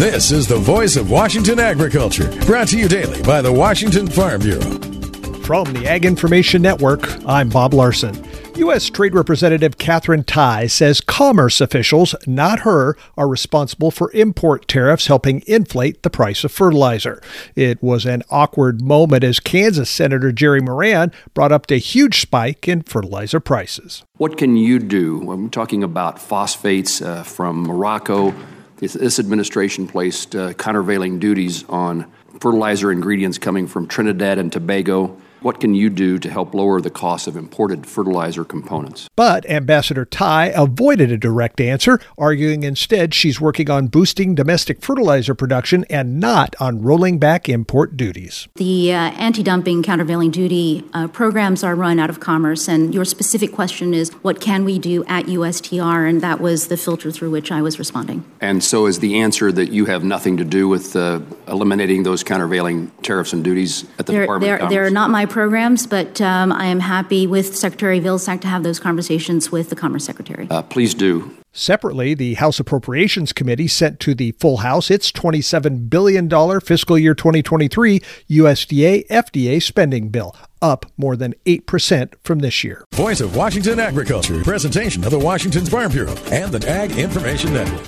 This is the voice of Washington agriculture, brought to you daily by the Washington Farm Bureau. From the Ag Information Network, I'm Bob Larson. U.S. Trade Representative Katherine Tai says commerce officials, not her, are responsible for import tariffs helping inflate the price of fertilizer. It was an awkward moment as Kansas Senator Jerry Moran brought up the huge spike in fertilizer prices. What can you do? I'm talking about phosphates from Morocco. This administration placed countervailing duties on fertilizer ingredients coming from Trinidad and Tobago. What can you do to help lower the cost of imported fertilizer components? But Ambassador Tai avoided a direct answer, arguing instead she's working on boosting domestic fertilizer production and not on rolling back import duties. The anti-dumping countervailing duty programs are run out of Commerce, and your specific question is, what can we do at USTR? And that was the filter through which I was responding. And so is the answer that you have nothing to do with eliminating those countervailing tariffs and duties at the Department of Commerce? They're not my programs, but I am happy with Secretary Vilsack to have those conversations with the Commerce Secretary. Please do. Separately, the House Appropriations Committee sent to the full House its $27 billion fiscal year 2023 USDA-FDA spending bill, up more than 8% from this year. Voice of Washington agriculture, presentation of the Washington Farm Bureau and the Ag Information Network.